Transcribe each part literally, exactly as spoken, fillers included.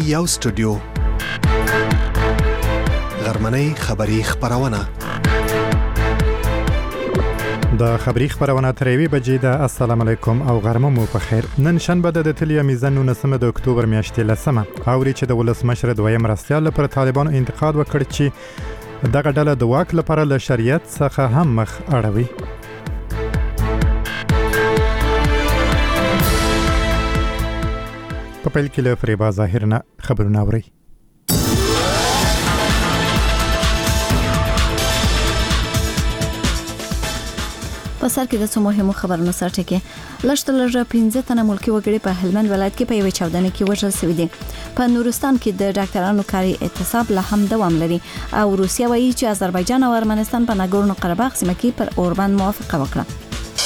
یو سټوډیو غرمنۍ خبری خبرونه د خبری خبرونه تر یوې بجې ده. السلام علیکم او غرمه مو په خیر. نن شنبه د تلیا میزان نولسمه د اکتوبر میاشتې لسمه اوري چې د ولسمشر دویم مرستیال پر طالبانو انتقاد وکړ چې دغه ډله د واک لپاره له شریعت څخه هم مخ اړوي. په پیل کې له فریبا ظاهر نه خبرونه اوري. په سر کې د څو مهمو خبرونو سره کې لشت لږه پنځه تنه ملکی وګړي په هلمند ولایت کې په یوه چاودنه کې وژل شوي دي. په نورستان کې د ډاکټرانو کاري اعتصاب لا هم دوام لري او روسیا وایي چې آذربایجان او ارمنستان په ناګورنو قرهباغ سیمه کې پر اوربند موافقه وکړه.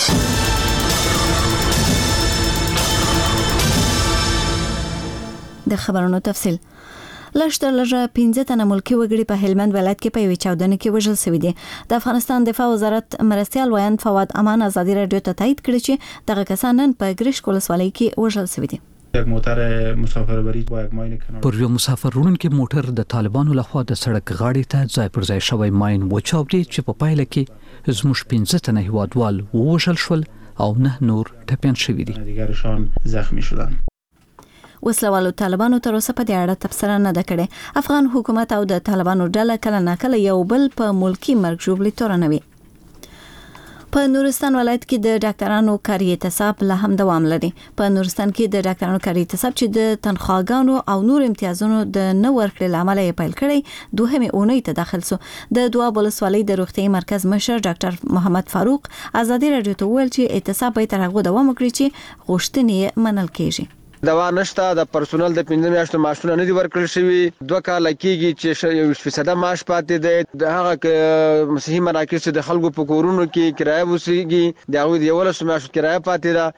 د خبرونو تفصیل. لشت لږه پنځه تنه ملکی وګړي په هلمند ولایت کې په یوه چاودنه کې وژل شوي دي. د افغانستان دفاع وزارت مرستیال ویان فواد امان ازادي رادیو ته تایید کړی چې دغه کسان نن په ګریش ولسوالۍ کې وژل شوي دي. یک موټر مسافربری با یک ماین کنار پر یو مسافر وړونکي موټر د طالبانو لخوا د سړک غاړې ته ځای پر ځای شوی ماین وچاودي چې په پایله کې زموږ پنځه تنه هیوادوال ووژل شول او نه نور ټپیان شوي دي. دیگرشان زخمی شدند. وسلوالو طالبانو تر اوسه په دې اړه تبصره نه ده کړې. افغان حکومت او د طالبانو ډله کله ناکله یو بل په ملکی مرګ ژوبلې تورنوي. په نورستان ولایت کې د ډاکټرانو کاري اعتصاب لا هم دوام لري. په نورستان کې د ډاکټرانو کاري اعتصاب چې د تنخواګانو او نور امتیازونو د نه ورکړې لامل یې پیل کړی دوهمه اونۍ ته داخل سو. د دواب ولسوالۍ د روغتي مرکز مشر ډاکټر محمد فاروق ازادي رادیو ته ویل چې اعتصاب به تر هغه دوام وکړي چې غوښتنې منل کېږي. دوا نشته، د پرسونل د پنځه میاشتو معاشونه نه دي ورکړل شوي، دوه کاله کېږي چې یو فیصد معاش پاتې دی. د هغه صحي مراکز د خلکو په کورونو کې کرایه وسیږي، د هغوی د یولسو میاشتو کرایه پاتې ده.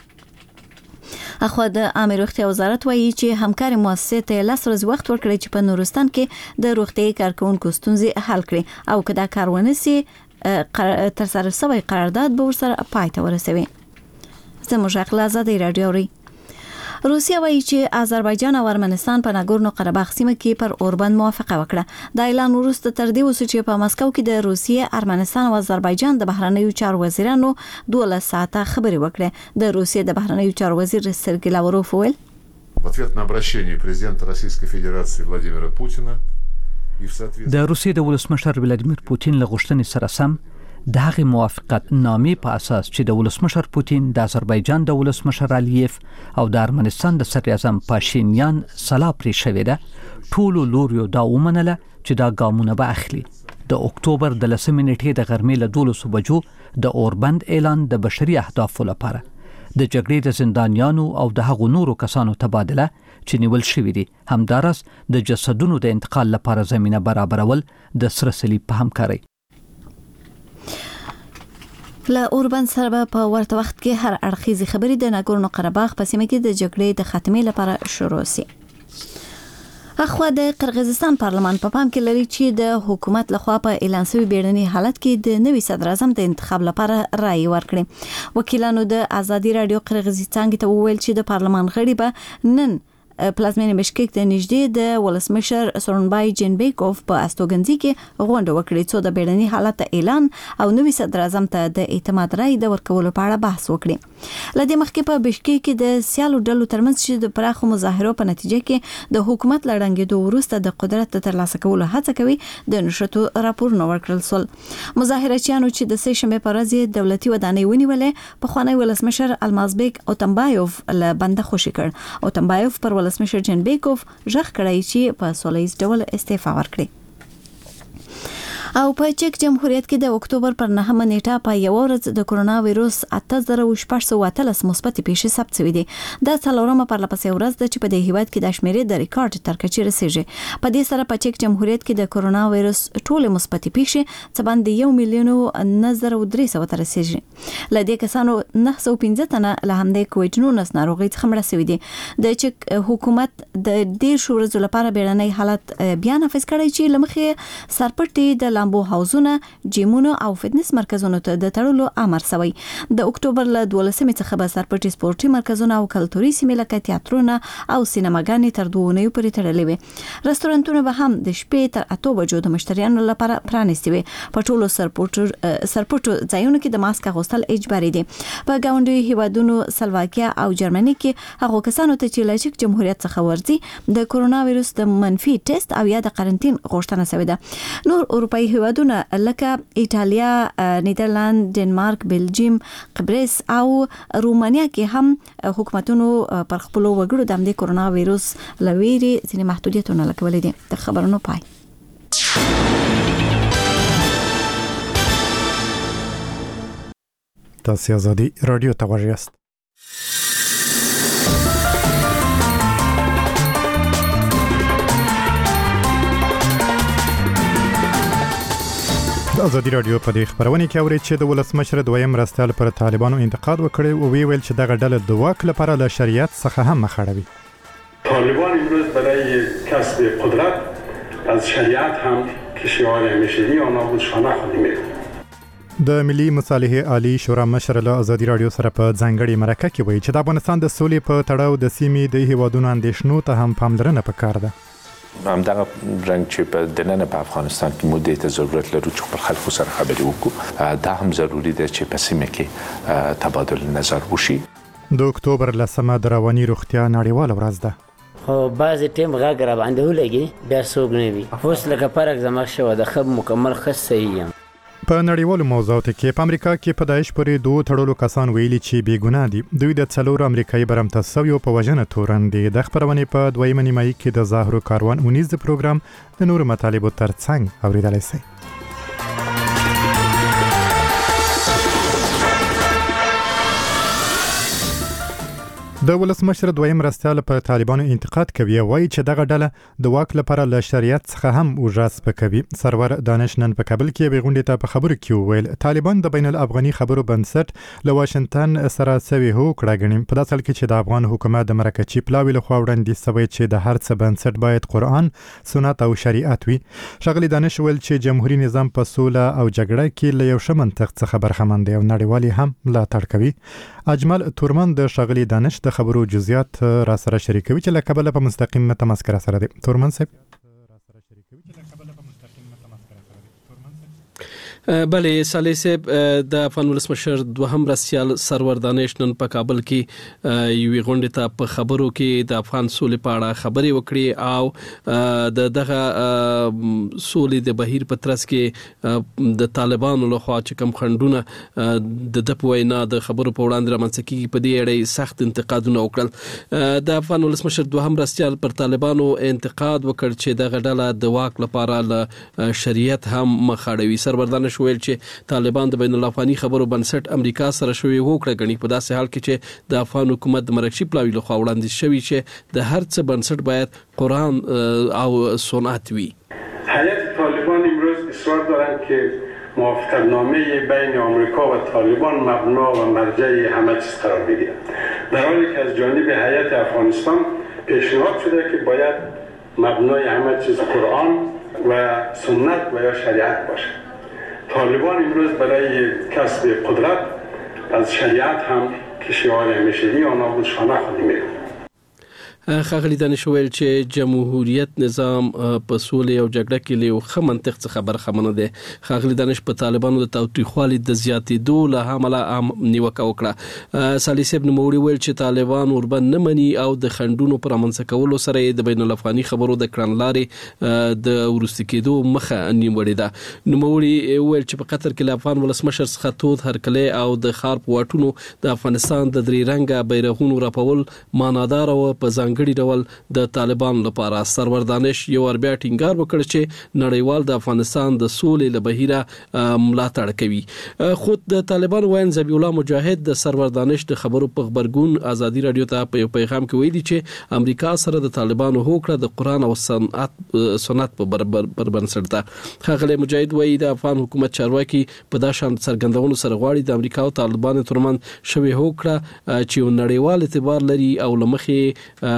اخو د عامه روغتیا وزارت وایي چې همکاري مؤسسې ته لس ورځې وخت ورکړي چې په نورستان کې د روغتي کارکونکو ستونزې حل کړي او که دا کار ونه سي تر سره سوی قرارداد به ورسره پای ته ورسوي. زموږ خپل ازادي رادیو ری. روسیا وایي چې آذربایجان او ارمنستان په ناګورنو قرهباغ سیمه کې پر اوربند موافقه وکړه. د اعلان وروسته تر دې وسو چې په مسکو کې د روسیې، ارمنستان او آذربایجان د بهرنیو چارو وزیرانو دولس ساعته خبرې وکړې. د روسیې د بهرنیو چارو وزیر سرګی لاوروف ویل в ответ на обращение президента Российской Федерации Владимира Путина د روسیې د ولسمشر ولادیمیر پوتین له غوښتنې سره سم د هغې موافقت نامې په اساس چې د ولسمشر پوتین، د آذربایجان د ولسمشر الیف او د ارمنستان د صدر اعظم پاشینیان سلا پرې شوې ده، ټولو لوریو دا ومنله چې دا ګامونه به اخلي. د اکتوبر د لسمې نیټې د غرمې له دولسو بجو د اوربند اعلان د بشري اهدافو لپاره د جګړې د زندانیانو او د هغو نورو کسانو تبادله چې نیول شوي دي، همداراز د جسدونو د انتقال لپاره زمینه برابرول د سره صلیب په همکارۍ. له اوربند سره په ورته وخت کې هر اړخیزي خبرې د ناګورنو قرهباغ په سیمه کې د جګړې د خاتمې لپاره شروع شي. اخو د قرغیزستان پارلمان په پام کې لري چې د حکومت لخوا په اعلان شوی بیړني حالت کې د نوي صدر اعظم د انتخاب لپاره رائے ورکړي. وکیلانو د ازادي رادیو قرغیزستان ته وویل چې د پارلمان غړي به نن پلازمینه بشکیک ته نږدې د ولسمشر سورنبای جینبیکوف په استوګنځي کې غونډه وکړي څو د بیړني حالت اعلان او نوي صدر اعظم ته د اعتماد رائے د ورکولو په اړه بحث وکړي. لدې مخکې په بشکیک کې د سیالو ډلو ترمنځ چې د پراخو مظاهرو په نتیجه کې د حکومت لړنګېدو وروسته د قدرت ترلاسه کولو هڅه کوي د نشراتو راپورونه ورکړل شول. مظاهرچیانو چې د سه شنبې په ورځ دولتي ودانۍ ونیولې، په خوانی ولسمشر المازبیک اوتمبایوف له بنده خوشي کړ. اوتمبایوف پر ولسمشر جنبیکوف ژغ کړی چې په سولهییز ډول استعفا ورکړي. او په چک جمهوریت کې د اکتوبر پر نهمه نیټه په یو ورځ د کرونا وایروس اته زره شپږ سوه اتلس مثبت پیښې ثبت شوې دي. دا څلورمه پرلپسې ورځ ده چې په دې هیواد کې د شمیرې د ریکارډ تر کچې رسیږي. په دې سره په چک جمهوریت کې د کرونا وایروس ټول مثبت پیښې څه باندې یو میلیون نه زره درې سوه ته رسیږي. له دې کسانو نه سوه پنځه تنه له همدې کوویډ نولس ناروغۍ څخه مړه شوي دي. د چک حکومت د دېرشو ورځو لپاره بیړنی حالت بیا نافذ کړی چې له مخې سرپټې د لامبو هاوزونه جیمونو او فټنس مرکزونو ته د تړلو امر شوی د اکتوبر له دولسمې څخه به سرپټي سپورتي مرکزونه او کلتوري سیمې لکه تیاترونه او سینماګانې تر دوه اونیو پورې تړلې وي رستورانتونه به هم د شپې تر اته بجو د مشتریانو لپاره پرانیستي وي په ټولو سرپټو سرپټو ځایونو کې د ماسک اغوستل اجباري دي په گاونډي هیوادونو سلواکیا او جرمني کې هغه کسانو ته چې له جمهوریت څخه ورځي د کورونا وایروس د منفي ټیسټ او یا د قرنټین غوښتنه شوې ده نور اروپאי هیوادونه لکه ایتالیا نیدرلند ډنمارک بلجیم قبرس او رومانیا کې هم حکومتونو پر خپل وګړو د امده کورونا وایروس لويري ځینې محدودیتونه لګولې دي د خبرونو پای تاسو ازادي رادیو ته وژاست د ازادي رادیو په دې خبرونه کې اوري چې د ولسمشر دویم رستال پر طالبانو انتقاد وکړي او ویل چې دغه ډله د واک لپاره له شریعت څخه هم مخاړوي طالبان امروز برای کسب قدرت از شریعت هم که شعار همیشگی آنها بود شانه خواهیم د ملي مصالحې عالی شورا مشر له ازادي رادیو سره په ځانګړي مرکه کې وایي چې د افغانستان د سولې په تړاو د سیمې د هیوادونو اندېښنو ته هم پاملرنه پکار ده همدغه رنګ چې په دننه په افغانستان کې مودې ته ضرورت لرو چې خپل خلکو سره خبرې وکړو دا هم ضروری ده چې په سیمه کې تبادل نظر وشي د اکتوبر لسمه د رواني روغتیا نړیواله ورځ ده خو بعض ټیم غږ را باندې ولګي بیا څوک نه وي اوس لکه فرق زما شوه د خب مکمل خص صحیح یم په نړیوالو موضوعاتو کې په امریکا کې په داعش پورې دوه تړلو کسان ویلي چې بې ګناه دي دوی د څلور امریکایي برمته سویو په وژنه تورن دي د خبرونې په دویمه نیمایي کې د ظاهرو کاروان اونیز پروګرام د نورو مطالبو ترڅنګ اوریدلای شئ د ولسمشر دویم رستال په طالبانو انتقاد کوي وایي چې دغه ډله د واک لپاره له شریعت څخه هم اوجاس پکوي سرور دانش نن په کابل کې به غونډه ته په خبرو کې ویل طالبان د بین الافغاني خبرو بنسټ له واشنگټن سره سوي هو کړه غنیم په داسل کې چې د افغان حکومت د مرکچی پلاوی له خوا وړاندې سوي چې د هر څه بنسټ باید قرآن سنت او شریعت وي شغلی دانش ویل چې جمهوریت نظام په سوله او جګړه کې له یو شمنطق څخه برخمن دی او نړیوالي هم ملاتړ کوي اجمل تورمن د شغلی دانش د خبرو جزئیات را سره شریکوي چې له کابل په مستقیم تماس کرا سره دي تورمن صاحب بله صالح صاحب د افغان ولسمشر دوهم رسیال سرور دانش نن په کابل کې یوې غونډې ته په خبرو کې د افغان سولې په اړه خبرې وکړي او د دغه سولې د بهیر په ترڅ کې د طالبانو لخوا چې کوم خنډونه د د پوینا د خبرو په وړاندې رامنځته کیږي په دې اړه سخت انتقادونه وکړل د افغان ولسمشر دوهم رسیال پر طالبانو انتقاد وکړ چې دغه ډله د واک لپاره له شریعت هم مخاړوي سرور دانش ویل چې طالبان د بین الافغاني خبرو بنسټ امریکا سره شوی وکړه غني په داسې حال کې چې د افغان حکومت د مرکزی پلاوی له خوا وړاندې شوی چې د هر څه بنسټ باید قرآن او سنت وي هیئت طالبان امروز اصرار دارند که موافقتنامه بین آمریکا و طالبان مبنا و مرجع همه چیز قرار بگیرد در حالی که از جانب هیئت افغانستان پیشنهاد شده که باید مبنای همه چیز قرآن و سنت و یا شریعت باشد طالبان امروز برای کسب قدرت از شریعت هم که شعار همیشگی آنها بود شانه خواهیم می‌رفت خغلی دانش ویل چې جمهوریت نظام په سولې او جګړه کې له خو منطق څخه برخمنه ده خغلی دانش په طالبانو د تاوتریخوالي د زیاتېدو له حمله عام نیوکه وکړه صالح صاحب نوموړي ویل چې طالبان اوربن نه مني او د خندونو پر منځ کولو سره د بین الافغاني خبرو د کړنلارې د ورستي کېدو مخه نیولې ده نوموړي ویل چې په قطر کې له افغان ولسمشر څخه تود هرکله او د خار پواټونو د افغانستان د درې رنګه بیرغونو راپول مانادار او په ځانګړي ډول د طالبان لپاره سرور دانش یو ور بیا ټینګار وکړ چې نړیوال د افغانستان د سولې لبهیره ملاتړ کوي خود د طالبان وین ذبیح الله مجاهد د سرور دانش د خبرو په خبرګون ازادي رادیو ته په پیغام کې ویلي چې امریکا سره د طالبانو هوکړه د قرآن او سنت سنت په برابر بنسټ ده خغلی مجاهد وایي د افغان حکومت چارواکي په داشان څرګندونو سره غواړي د امریکا او طالبانو ترمن شوی هوکړه چې نړیوال اعتبار لري او لمخې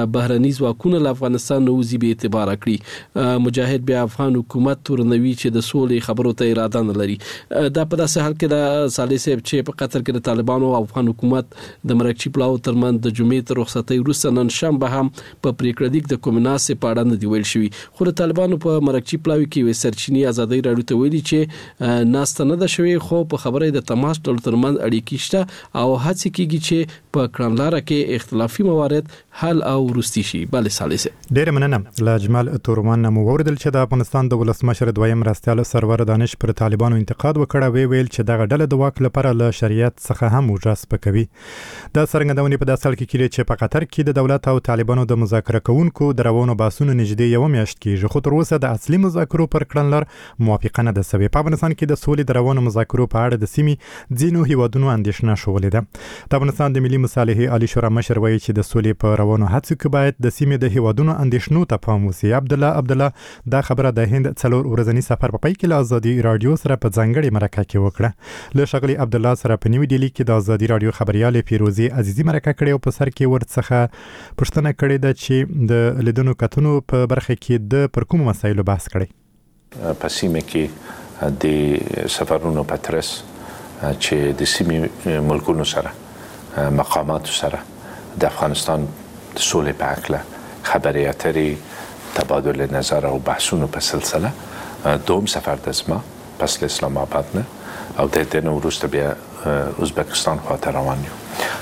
بهرني ځواکونه له افغانستان نه وځي به اعتبار کړي. مجاهد بیا افغان حکومت تورنوي چې د سولې خبرو ته اراده نه لري. دا په داسې حال کې د صالح صاحب چې په قطر کې د طالبانو او افغان حکومت د مرکچی پلاو ترمن د جمعې تر رخصتۍ وروسته نن شنبه هم په پریکړه لیک د کومناسې په اړه نه دی ویل شوی. خو د طالبانو په مرکچی پلاوي کې وې سرچینی ازادي راډیو ته ویلي چې ناسته نه ده شوی، خو په خبره د تماس ډول ترمن اړیکې شته او هڅه کیږي چې په کړنلاره کې اختلافي موارد حل او ورستي شي. بل سالسه ډیر مننه. لاجمال تورمان مو وردل چې د افغانستان د ولسمشر دویم راستیال سرور دانش پر طالبانو انتقاد وکړ، وی ویل چې دغه ډله د واک لپاره له شریعت څخه هم وجاس پکوي. د سرګندونې په داسل کې کړي چې په قطر کې د دولت او طالبانو د مذاکره کوونکو دروونو باسونو نږدې یو میاشت کېږي، خو تر اوسه د اصلي مذاکرو پر کړنلار موافقه نه ده سوې. په افغانستان کې د سولې دروونو مذاکرو په اړه د سیمې ځینو هیوادونو اندېښنه شولې ده. د افغانستان د ملي مصالحې عالی شورا مشر وایي چې د سولې په روانو هڅو کې باید د سیمې د هیوادونو اندېښنو ته پام وشي. عبد الله عبد الله دا خبره د هند څلور ورځنی سفر په پای کې له ازادي رادیو سره په ځانګړي مرکه کې وکړه. له شغلي عبد الله سره په نیو ډیلی کې د ازادي رادیو خبريال پیروزي عزیزي مرکه کړې او په سر کې ورڅخه پښتنه کړې ده چې د لیدونو کتونو په برخه کې د پر کوم مسایلو بحث کړي. په سیمه کې د سفرونو پاترس چې د سیمې ملکونو سره مقامات سره د افغانستان د سولې په اړه خبرې اترې تبادل نظر او بحثونو په سلسله دوم سفر د زما پس اسلام آباد نه او د دې نو وروسته بیا ازبکستان خواته روان یو.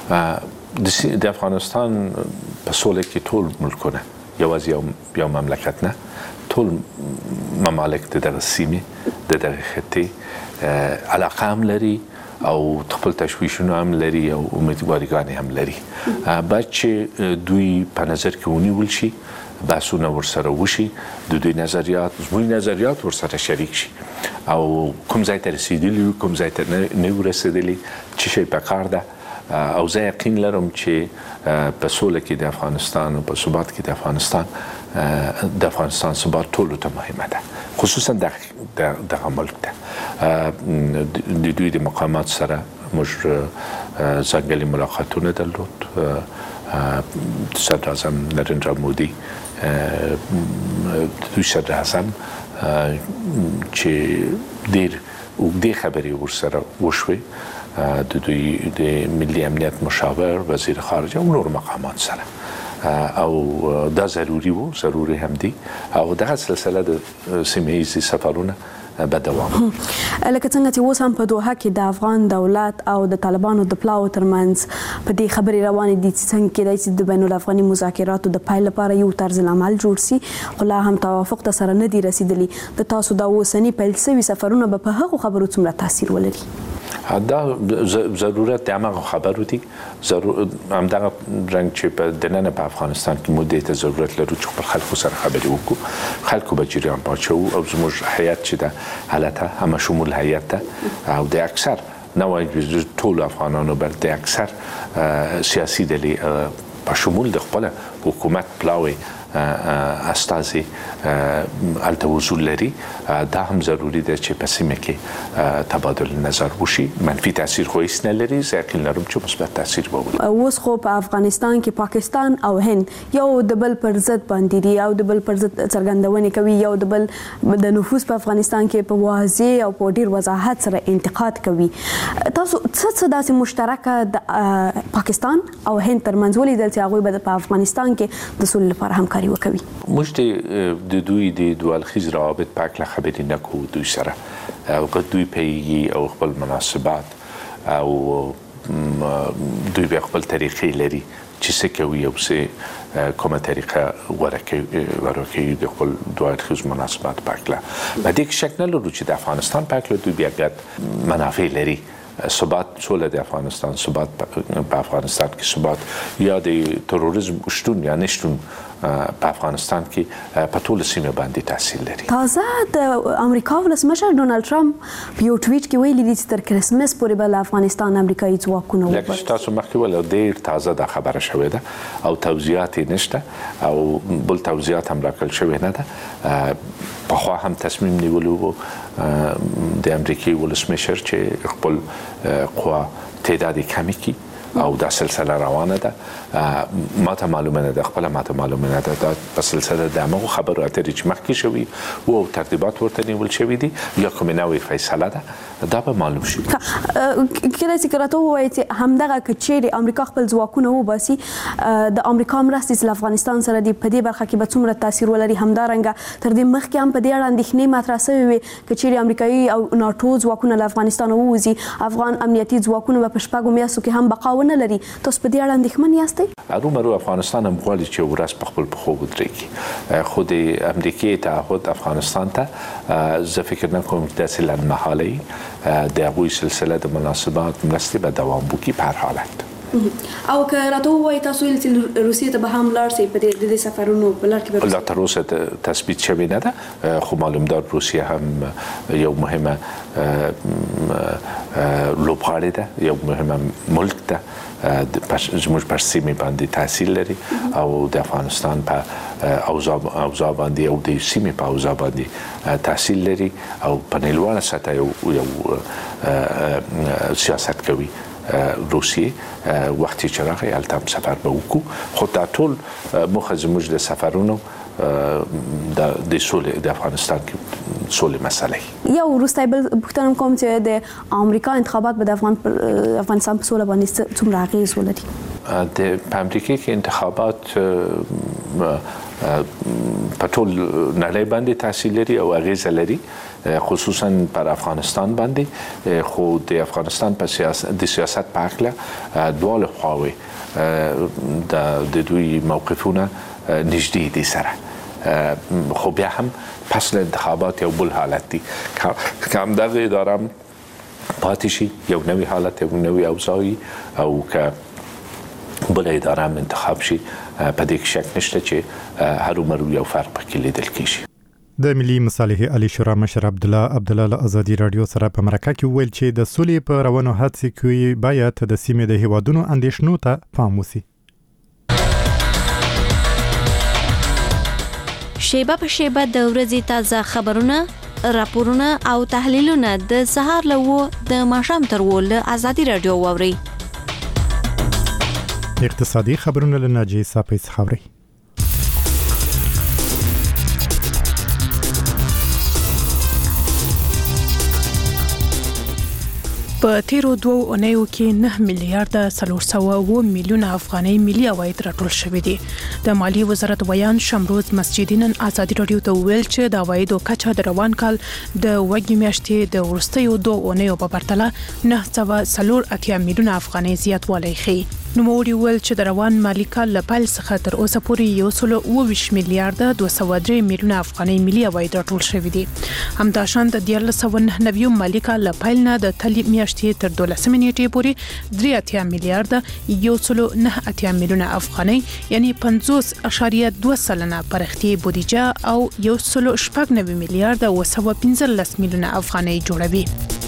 د افغانستان په سولې کې ټول ملکونه یوازې یو مملکت نه، ټول ممالک د دغه سیمې د دغه خطې علاقه هم لري او خپل تشویشونه هم لري او امیدواریګانې هم لري. باید چې دوی په نظر کې ونیول شي، بحثونه ورسره وشي، د دوی نظریات زموږ نظریات ورسره شریک شي او کوم ځای ته رسیدلی کوم ځای ته نه ورسېدلی چې شی په کار ده. او زه یقین لرم چې په سوله کې د افغانستان او په ثبات کې د افغانستان د افغانستان ثبات ټولو ته مهمه ده، خصوصا دغه ملک ته. د دوی د مقامات سره موږ ځانګړي ملاقاتونه درلود. صدر اعظم نریندرا مودي دوی صدر اعظم چې ډېر اوږدې خبرې ورسره وشوې د دوی د ملي امنیت مشاور، وزیر خارجه او نور مقامات سره او دا ضروري وو، ضروري هم دي او دغه سلسله د سیمه ییزې سفرونه به دوام. لکه څنګه چې اوس هم په دوحه کې د افغان دولت او د طالبانو د پلاو ترمنځ په دې خبرې روانې دي چې څنګه کېدای شي د بین الافغاني مذاکراتو د پیل لپاره یو طرز العمل جوړ شي، خو لا هم توافق ته سره نه دي رسیدلی. د تاسو د اوسني پیل شوي سفرونه به په هغو خبرو څومره تاثیر ولري؟ دا ضرورت د هغه خبرو دي، همدغه رنګ چې په دننه په افغانستان کې موږ ته ضرورت لرو چې خپل خلکو سره خبرې وکړو، خلکو به جریان واچوو او زموږ هیئت چې ده حالته همه شمول هیئت ده او د اکثر نه وایي ټول افغانانو بل د اکثر سیاسي ډلې په شمول د خپل حکومت پلاوی استازي الته وصول لري. دا هم ضروری ده چې په سیمه کې تبادل نظر وشي. منفي تاثیر خو هیڅ نه لري، زه یقین لرم چې مثبت تاثیر به ولري. اوس خو په افغانستان کې پاکستان او هند یو د بل پر ضد باندې دي او د بل پر ضد څرګندونې کوي، یو د بل د نفوذ په افغانستان کې په واضح او په ډیر وضاحت سره انتقاد کوي. تاسو څه څه داسې مشترکه د پاکستان او هند ترمنځ ولیدل چې هغوی به په افغانستان کې د سولې لپاره همکاري وکوي؟ موږ د دوی د دوه اړخیز روابط په اړه خبرې نه کوو دوی سره او که دوی پیږي او خپل مناسبات او دوی به خپل طریقې لري چې څه کوي او څه کومه طریقه غوره کوي د خپل دوه اړخیز مناسبات په اړه. په دې کې شک نه لرو چې د افغانستان په اړه دوی بیا ګډ منافع لري. ثبات سوله د افغانستان، ثبات په افغانستان کې ثبات یا د تروریزم شتون یا نشتون په افغانستان کې په ټول سیمه باندې تاثیر لري. تازه د امریکا ولسمشر ډونالد ټرمپ په یو ټویټ کې ویلي دي چې تر کرسمس پورې به له افغانستان امریکایي ځواکونه وباسي. لکه تاسو مخکې ویل ډېر تازه دا خبره شوې ده او توضیحات یې نشته او بل توضیحات هم راکړل شوې نه ده. پخوا هم تصمیم نیولو و د امریکایي ولسمشر چې خپل قوا تعداد کمی کی او دا سلسله روانه ده. ما ته معلومه نه ده، خپل ما ته معلومه نه ده دا په سلسله د هغو خبرو اترې چې مخکې شوي او ترتیبات ورته نیول شوي دي یا کومه نوې فیصله ده دا به معلوم شي. کله چې راته وایي چې همدغه کچېرې امریکا خپل ځواکونه وباسي د امریکا مرستې چې افغانستان سره دی په دې برخه کې به څومره تاثیر ولري، همدارنګه تر دې مخکې هم په دې اړه اندېښنې مطرح شوې وې کچېرې امریکایي او ناټو ځواکونه له افغانستان ووځي افغان امنیتي ځواکونه به په شپږو میاشتو کې هم بقا ونه لري. تاسو په دې اړه اندېښمن یاستئ؟ ارومرو افغانستان هم غواړي چې ورځ په خپل پښو ودرېږي. خو د امریکې تعهد افغانستان ته زه فکر نه کوم چې داسې لنډمهالی د هغوی سلسله د مناسبات مرستې به دوام وکړي په هر حالت. او که راته ووایي تاسو ویل چې روسیې ته به هم لاړ شئ په دې سفرونو په لار کې به لا تر اوسه تثبیت شوې نه ده، خو معلومدار روسیه هم یو مهمه لوبغاړې ده، یو مهمه ملک ده، زموږ پر سیمې باندې تاثیر لري او د افغانستان په اوضاع باندې او د سیمې په اوضاع باندې تاثیر لري او په نړیواله سطح یو سیاست کوي. روسیې وختي چې راغی هلته هم سفر به وکړو، خو دا ټول موخه زموږ د سفرونو د سولې د افغانستان کې سولې مسلې. یو وروستی بل پوښتنه کوم چې د امریکا انتخابات به د افغانستان په سوله باندې څومره اغېز ولري؟ د په امریکا کې انتخابات په ټول نړۍ باندې تاثیر لري او اغېزه لري، خصوصا پر افغانستان باندې. خو د افغانستان په سیاست د سیاست په اړه دواړه خواوې د دوی موقفونه نږدې دي سره، خو بیا هم پس له انتخابات یو بل حالت دی که همدغه اداره پاتې شي، یو نوی حالت، یو نوی اوضاعي، او که بل اداره هم انتخاب شي په دې کې شک نشته چې هرومرو یو فرق پکې لیدل کېږي. د ملي مصالحې عالی شورا مشر عبدالله عبدالله له ازادي رادیو سره په مرکه کې ویل چې د سولې په روانو هڅې کې باید د سیمې د هیوادونو اندېښنو ته پام وشي. شیبه په شیبه د ورځې تازه خبرونه، راپورونه او تحلیلونه د سهار له و د ماښام تر و له ازادي رادیو واورئ. اقتصادي خبرونه له ناجی صافی څخه اورئ. په تیرو دوو اونیو کې نه میلیارډ څلور سوه اووه میلیونه افغانۍ ملي عواید راټول شوي دي. د مالیې وزارت ویان شمروز مسجدي نن ازادي رادیو ته وویل چې د عوایدو کچه د روان کال د وږمې میاشتې د وروستیو دوو اونیو په پرتله نه سوه څلور اتیا میلیونه افغانۍ زیاتوالی ښیي. نوموړي وویل چې د روان مالي کال له پیل څخه تر اوسه پورې یو سل اوه ویشت میلیارډ دوه سوه درې میلیونه افغانۍ ملي عواید راټول شوي دي. همداشان د دیارلس سوه نهه نوي مالي کال له پیل نه د تلې میاشتې تر دولسمې نیټې پورې درې اتیا میلیارډ یو سل نه اتیا میلیونه افغانۍ یعنی پنځوس اعشاریه دوه سلنه پرختي بودیجه او یو سل شپږ نوي میلیارډ اوه سوه پنځلس میلیونه افغانۍ جوړوي.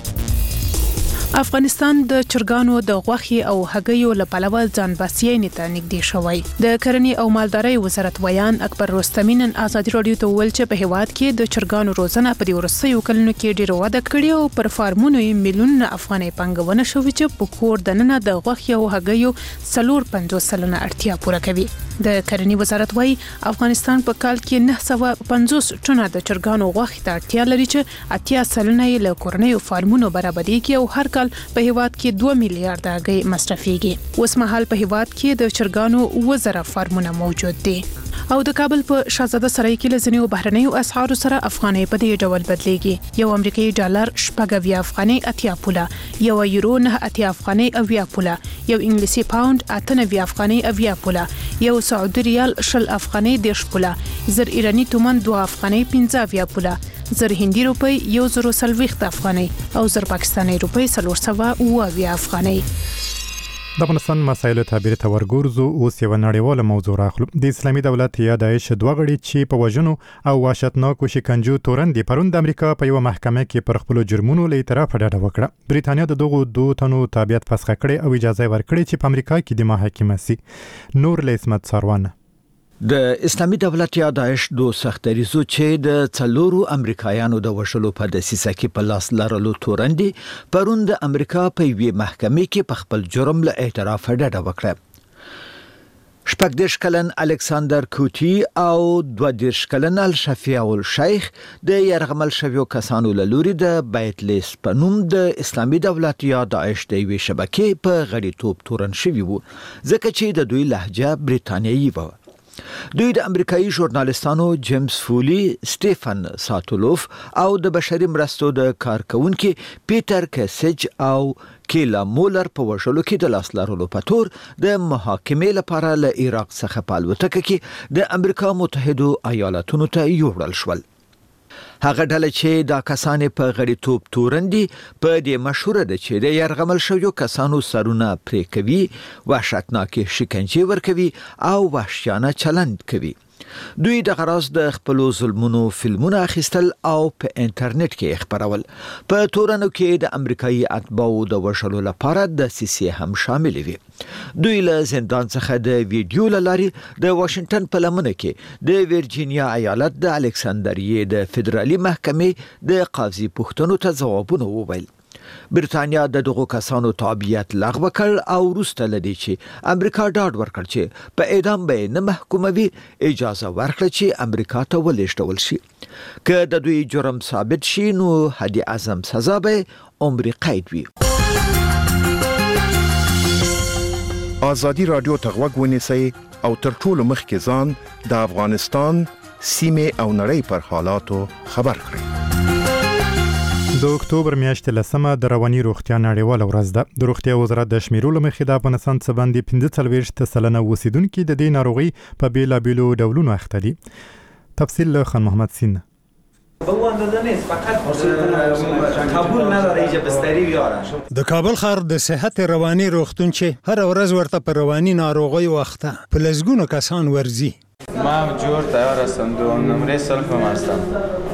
افغانستان د چرګانو د غوښې او هګیو له پلوه ځان بسیاینې ته نږدې شوی. د کرنې او مالدارۍ وزارت ویان اکبر رستمي نن ازادي رادیو ته وویل چې په هیواد کې د چرګانو روزنه په دې وروستیو کلونو کې ډېره وده کړې او پر فارمونو یې میلیونونه افغانۍ پانګونه شوې چې په کور دننه د غوښې او هګیو څلور پنځوس سلنه اړتیا پوره کوي. د کرنې وزارت وايي افغانستان په کال کې نه سوه پنځوس ټنه د چرګانو غوښې ته اړتیا لري چې اتیا سلنه یې له کورنیو فارمونو برابرېږي او هر کال په هیواد کې دوه میلیارډ هګۍ مصرفېږي. اوس مهال په هیواد کې د چرګانو اووه زره فارمونه موجود دي. او د کابل په شاهزاده سرای کې له ځینو بهرنیو اسعارو سره افغانۍ په دې ډول بدلېږي. یو امریکایي ډالر شپږ اویا افغانۍ اتیا پوله، یو یورو نه اتیا افغانۍ اویا پوله، یو انګلیسي پاوند اته نوي افغانۍ اویا پوله، یو سعودي ریال شل افغانۍ دېرش پوله، زر ایراني تومان دوه افغانۍ پنځه اویا پوله، زر هندي روپۍ یو زر څلوېښت افغانۍ او زر پاکستاني روپۍ څلور سوه اوه اویا افغانۍ. د افغانستان مسایلو تعبیر ته ورګورځو. اوس یو نړیواله موضوع راخلو. د اسلامي دولت یا داعش دوه غړي چې په وژنو او وحشتناکو شکنجو تورن دي پرون د امریکا په یو محکمه کې پر خپل جرمونو له اعتراف ډډه وکړه. بریتانیا د دغو دوه تنو تابعیت فسخ کړي او اجازه ورکړي چې په امریکا کې د محاکمه سي. نور له اسمت سروان. د اسلامي دولت یا داعش دو سختریزو چې د څلورو امریکایانو د وشلو په دسیسه کې په لاس لرلو تورندې پرون د امریکا په یوې محکمې کې په خپل جرم له اعتراف ډډه وکړه. شپږ دېرش کلن الکساندر کوټي او دوه دېرش کلن الشفیع الشیخ د یرغمل شویو کسانو له لوري د بیت لیس په نوم د اسلامي دولت یا داعش د یوې شبکې په غړیتوب تورن شوي وو ځکه چې د دوی لهجه بریتانیایي وه. دوی د امریکایي ژورنالستانو جیمز فولی، سټیفن ساتولوف او د بشري مرستو د کارکونکو پیټر کیسج او کیلا مولر په وشلو کې د لاس لرلو په تور د محاکمې لپاره له عراق څخه په الوتکه کې د امریکا متحده ایالاتونو ته یوړل شول. هغه ډله چې دا کسانې په غړیتوب تورندي په دې مشهوره ده چې د یرغمل شویو کسانو سرونه پرې کوي، وحشتناکې شکنجې ورکوي او وحشیانه چلند کوي. دوی د غراض د خپل ظلمونو فلمونه اخیستل او په انټرنیټ کې خبرول. په تورنو کې د امریکایي اتباعو د وشلو لپاره د سیسي هم شامل وي. دوی له زندان څخه د ویډیو لاري د واشنگټن په لمنه کې د ورجینیا ایالت د الکساندریې د فدرالي محکمې د قاضي پوښتنو ته ځوابونه وویل. برتانیا د دغو کسانو تابعیت لغوه کړ او وروسته لدی چې امریکا ډاډ ورکړ چې په اعدام به نه محکوموي، اجازه ورکړه چې امریکا ته ولېږدول شي. که د دوی جرم ثابت شي نو حد اعظم سزا به عمر قید وي. آزادي رادیو ته غوږ ونیسئ او تر ټولو مخکې ځان د افغانستان سیمې او نړۍ پر حالاتو خبر کړئ. د اکتوبر میاشتې لسمه د رواني روغتیا نړیواله ورځ ده. د روغتیا وزارت د شمیرو له مخې د افغانستان څخه باندې پنځه څلوېښت سلنه اوسیدونکي د دې ناروغۍ په بیلابیلو ډولونو اخته دي. تفصیل له خان محمد سین. د کابل ښار د صحت رواني روغتون چې هر ورځ ورته په رواني ناروغۍ واخته په لسګونو کسان ورزي. ما جوړ تیار هستم، دوم نمره صرف هم هستم.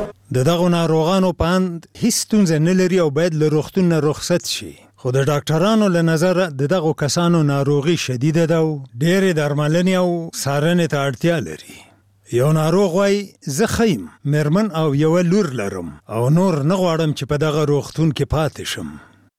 د دغو ناروغانو پاند هیڅ ستونزه نه لري او باید له روغتون نه رخصت شي. خو د ډاکټرانو له نظره د دغو کسانو ناروغي شدیده ده او ډېرې درملنې او څارنې ته اړتیا لري. یو ناروغ وایي زه ښه یم، مېرمن او یوه لور لرم او نور نه غواړم چې په دغه روغتون کې پاتې شم.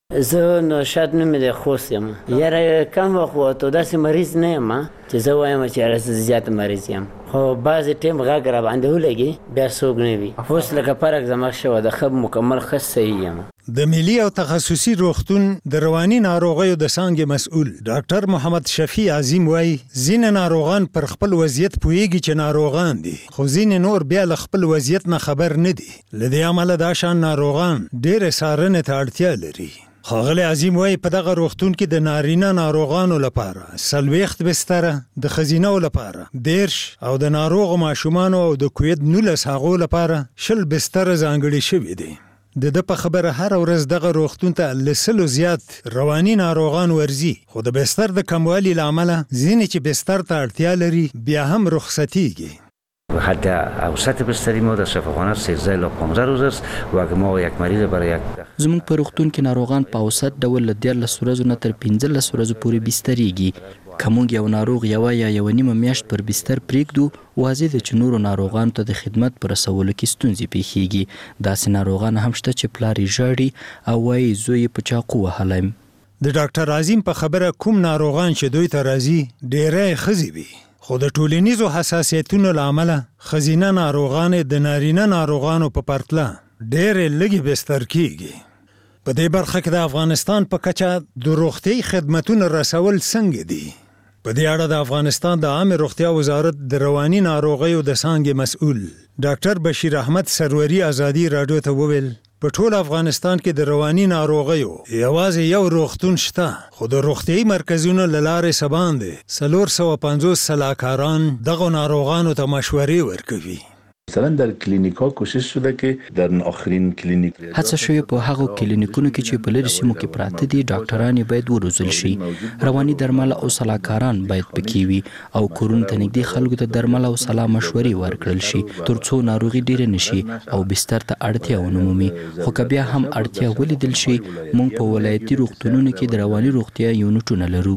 زه نو شاید نومې د خوست یم. یاره کم وخت وته داسې مریض نه یم چې زه وایم چې یاره زه زیات مریض یم، خو بعضې ټیم غږ را باندې ولګي بیا څوک نه وي. اوس لکه فرق زما شوه د ښه مکمل ښه صحیح یم. د ملي او تخصصي روغتون د رواني ناروغیو د څانګې مسؤل ډاکټر محمد شفیع عظیم وایي ځینې ناروغان پر خپل وضعیت پوهیږي چې ناروغان دي، خو ځینې نور بیا له خپل وضعیت نه خبر نه دي. له دې امله دا شان ناروغان ډېرې څارنې ته اړتیا لري. ښاغلی عظیم وایي په دغه روغتون کې د نارینه ناروغانو لپاره څلوېښت بستره، د ښځینهو لپاره دېرش او د ناروغو ماشومانو او د کوید نولس هغو لپاره شل بستره ځانګړي شوي دي. د ده په خبره هر ورځ دغه روغتون ته له سلو زیات رواني ناروغان ورځي، خو د بستر د کموالي له امله ځینې چې بستر ته اړتیا لري بیا هم رخصتیږي. حد اوسط بستری ما در شفاخانه سیزده الی پانزده روز است و اگه ما یک مریض برای یک زموږ په روغتون کې ناروغان په اوسط ډول له دیارلس ورځو نه تر پنځلس ورځو پورې بستریږي. که موږ یو ناروغ یوه یا یوه نیمه میاشت پر بستر پرېږدو، واضح ده چې نورو ناروغانو ته د خدمت په رسولو کې ستونزې پیښیږي. داسې ناروغان هم شته چې پلار یې ژاړي او وایي زوی یې په چاقو وهلی یم. د ډاکټر عظیم په خبره کوم ناروغان چې دوی ته راځي ډېری ښځې وي، خو د ټولنیزو حساسیتونو له امله ښځینه ناروغانې د نارینه ناروغانو په پرتله ډېرې لږې بستر کیږي. په دې برخه کې د افغانستان په کچه د روغتیايي خدمتونو رسول څنګه دي؟ په دې اړه د افغانستان د عامې روغتیا وزارت د رواني ناروغیو د څانګې مسؤل ډاکټر بشیر احمد سروري ازادي راډیو ته وویل په ټول افغانستان کې د رواني ناروغیو یوازې یو روغتون شته، خو د روغتیايي مرکزونو له لارې څه باندې څلور سوه پنځوس سلاکاران دغو ناروغانو ته مشورې ورکوي. مثلا در کلینیک ها کوشش شده که در آخرین کلینیک هڅه شوې په هغو کلینیکونو کې چې په لرې سیمو کې پراته دي ډاکټران یې باید وروزل شي. رواني درمل او سلاکاران باید پکې وي او کورونو ته نږدې خلکو ته درمل او سلا مشورې ورکړل شي تر څو ناروغي ډېره نشي او بستر ته اړتیا ونه مومي. خو که بیا هم اړتیا ولیدل شي، موږ په ولایتي روغتونونو کې د رواني روغتیا یونټونه لرو.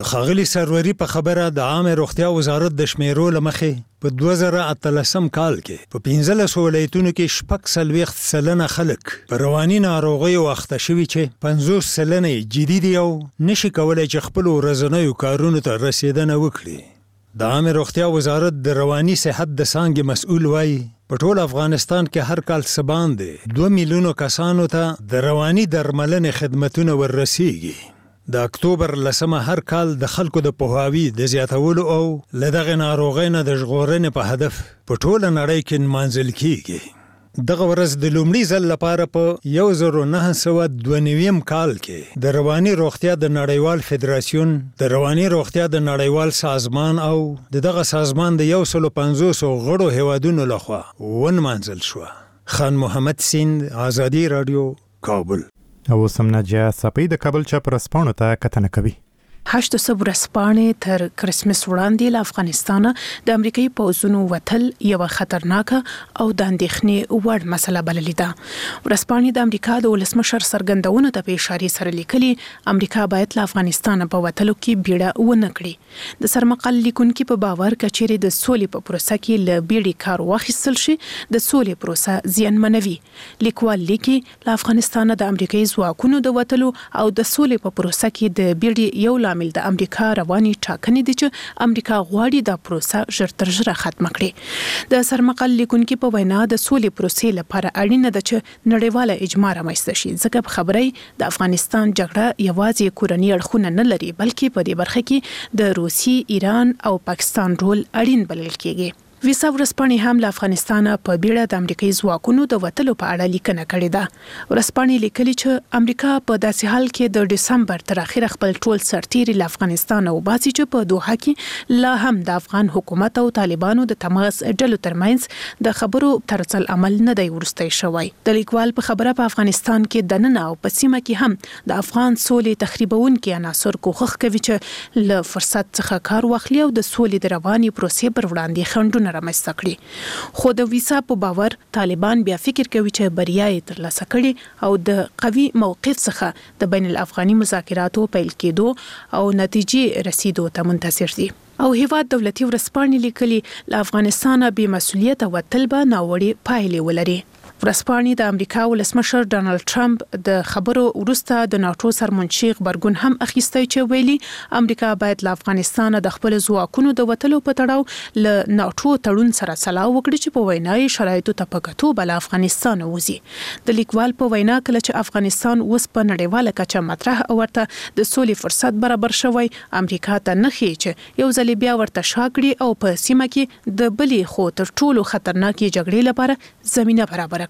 خاغلی سروري په خبره د عامه روغتیا وزارت د شمیرو لمخې په دوه زره اتلسم کال کې په پنځلس ولایتونو کې شپږ څلوېښت سلنه خلک په رواني ناروغیو اخته شوي چې پنځوس سلنه یې جدي دي او نشي کولی چې خپلو ورځنیو کارونو ته رسیدنه وکړي. د عامه روغتیا وزارت د رواني صحت د څانګې مسؤل وایي په ټول افغانستان کې هر کال څه باندې دوه میلیونو کسانو ته د رواني درملنې خدمتونه وررسیږي. د اکتوبر لسمه هر کال د خلکو د پوهاوي د زیاتولو او له دغه ناروغۍ نه د ژغورنې په هدف په ټوله نړۍ کې نمانځل کیږي. دغه ورځ د لومړي ځل لپاره په یو زر نهه سوه دوه نوي کال کې د رواني روغتیا د نړیوال فدراسیون د رواني روغتیا د نړیوال سازمان او د دغه سازمان د یو سل پنځوس غړو هیوادونو لخوا ونمانځل شو. خان محمد سیند، آزادی رادیو، کابل. او سمناجیا صپی د کابل چا پرسپانو ته کتنه کوي. هشت سب ورسپانې تر کرسمس وړاندې له افغانستان د امریکایي پوځونو وتل یو خطرناک او د اندېښنې وړ مسله بللې ده. ورسپانې د امریکا د ولسمشر څرګندونو ته په اشارې سره لیکلي امریکا باید له افغانستان په وتلو کې بیړه ونه کړي. د سرمقال لیکونکي په باور کچېرې د سولې په پروسه کې له بیړې کار واخیستل شي د سولې پروسه زیانمنوي. لیکوال لیکي له افغانستان د امریکایي ځواکونو د وتلو او د سولې په پروسه کې د بیړې یو عامل د امریکا رواني ټاکنې دي چې امریکا غواړي دا پروسه ژر تر ژره ختمه کړي. د سرمقال لیکونکي په وینا د سولې پروسې لپاره اړینه ده چې نړیواله اجماع رامنځته شي، ځکه په خبرې د افغانستان جګړه یوازې کورني اړخونه نه لري بلکې په دې برخه کې د روسي، ایران او پاکستان رول اړین بلل کېږي. ویسا ورسپانې هم له افغانستان په بیړه د امریکایي ځواکونو د وتلو په اړه لیکنه کړې ده. ورسپانې لیکلي چې امریکا په داسې حال کې د دسمبر تر اخره خپل ټول سرتیري له افغانستان وباسي چې په دوحه کې لا هم د افغان حکومت او طالبانو د تماس ډلو ترمنځ د خبرو ترڅل عمل نه دی ورستی شوی. د لیکوال په خبره په افغانستان کې دننه او په سیمه کې هم د افغان سولې تخریبونکي عناصر کوښښ کوي چې له فرصت څخه کار واخلي او د سولې د رواني پروسې پر وړاندې خنډونه رامنځته کړي. خو د ویسا په باور طالبان بیا فکر کوي چې بریا یې ترلاسه کړي او د قوي موقف څخه د بین الافغاني مذاکراتو پیل کېدو او نتیجې رسیدو ته منتظر دي. او هیواد دولتي ورسپانې لیکلي له افغانستانه بې مسؤلیته وتل به ناوړې پایلې ولري. ورسپانې د امریکا ولسمشر ډانلډ ټرمپ د خبرو وروسته د ناتو سرمنشي غبرګون هم اخیستی چې ویلي امریکا باید له افغانستان د خپل ځواکونو د وتلو په تړاو له ناتو تړون سره سلا وکړي چې په وینا یې شرایطو ته په کتو بل افغانستان وځي. د لیکوال په وینا کله چې افغانستان اوس په نړیواله کچه مطرح او ورته د سولې فرصت برابر شوی، امریکا ته نه ښیي چې یو ځل بیا ورته شا کړي او په سیمه کې د بلې خو تر ټولو خطرناکې جګړې لپاره زمینه برابر کړي.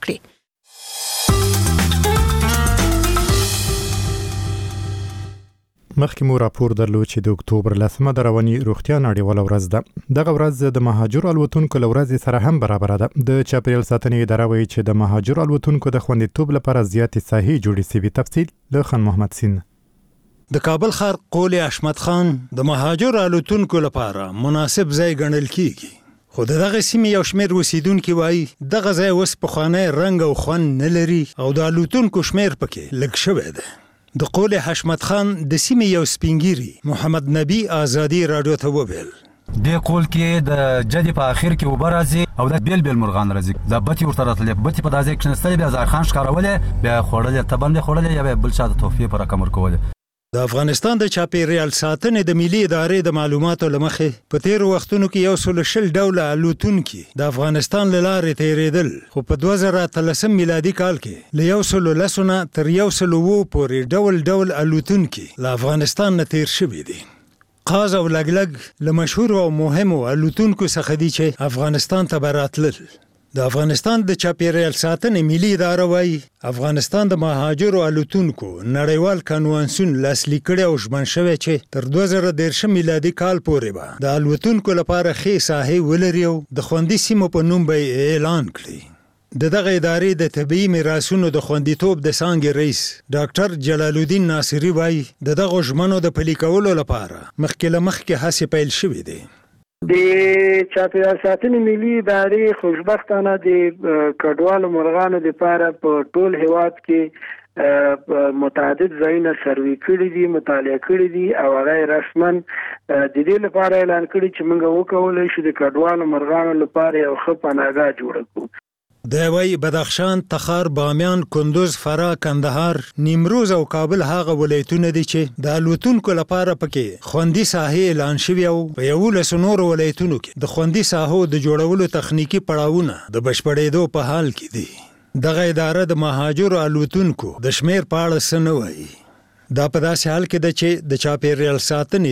مخکې مو راپور درلود چې د اکتوبر لسمه د رواني روغتیا نړیواله ورځ ده. دغه ورځ د مهاجرو الوتونکو له ورځې سره هم برابره ده. د چاپیریال ساتنې اداره وایي چې د مهاجرو الوتونکو د خوندیتوب لپاره زیاتې ساحې جوړې شوي. تفصیل له خان محمد سین. د کابل ښار قول احمد خان د مهاجرو الوتونکو لپاره مناسب ځای ګڼل کیږي. خو دغه سیمې یو شمېر اوسیدونکي وایي دغه ځای اوس پخوانی رنګ او خوند نه لري او د الوتونکو شمېر پکې لږ شوی دی. د قول حشمت خان د سیمې یو سپینګیري محمد نبی آزادی رادیو ته وویل د قول کې د جدي په اخر کې وبر راځي او د بیل بیل مرغان راځي. د بتی ورته راتلې بتی په دازې کې نستلې بیا ځار خان ښکارولې بیا خوړلې تبندې خوړلې یا بل چا د توفیه پر رقم ورکولې. د افغانستان د چاپیریال ساتنې د ملي ادارې د معلوماتو لمخې په تیر وختونو کې یو سل شل ډوله الوتونکي د افغانستان له لارې تیرېدل، خو په دوه زره اتلسم میلادي کال کې له یو سل لسو نه تر یو سل اوو پورې ډول ډول الوتونکي له افغانستان نه تیر شوي دي. قاز او لګلګ له مشهورو او مهمو الوتونکو څخه دي چې افغانستان ته به راتلل. د افغانستان د چاپیریال ساتنې ملي اداره وایي افغانستان د مهاجرو الوتونکو نړیوال کنوانسیون لاسلیک کړی او ژمن شوی چې تر دوه زره دېرشم میلادي کال پورې به د الوتونکو لپاره ښې ساحې ولري او د خوندي سیمو په نوم به یې اعلان کړي. د دغه ادارې د طبیعي میراثونو د خوندیتوب د څانګې رئیس ډاکټر جلال الدین ناصري وایي د دغو ژمنو د پلي کولو لپاره مخکې له مخکې هڅې پیل شوې دي. د چاپیریال ساتنې ملي ادارې خوشبختانه د کډوالو مرغانو لپاره په ټول هیواد کې متعدد ځایونه سروي کړي دي، مطالعه کړي دي او هغه رسما د دې لپاره اعلان کړي چې موږ وکولای شو د کډوالو مرغانو لپاره یو ښه پناهګاه جوړ کړو. د وی بدخشان، تخار، بامیان، کندوز، فراه، کندهار، نیمروز او کابل هغه ولایتونه دي چې د الوتونکو لپاره پکې خوندي ساحې اعلان شوي او په یولسو نورو ولایتونو کې د خوندي ساحو د جوړولو تخنیکی پړاوونه د بشپړېدو په حال کې دي. دغه اداره د مهاجرو الوتونکو د شمیر په اړه څه نه وایي. دا په داسې حال کې ده چې د چاپیریال ساتنې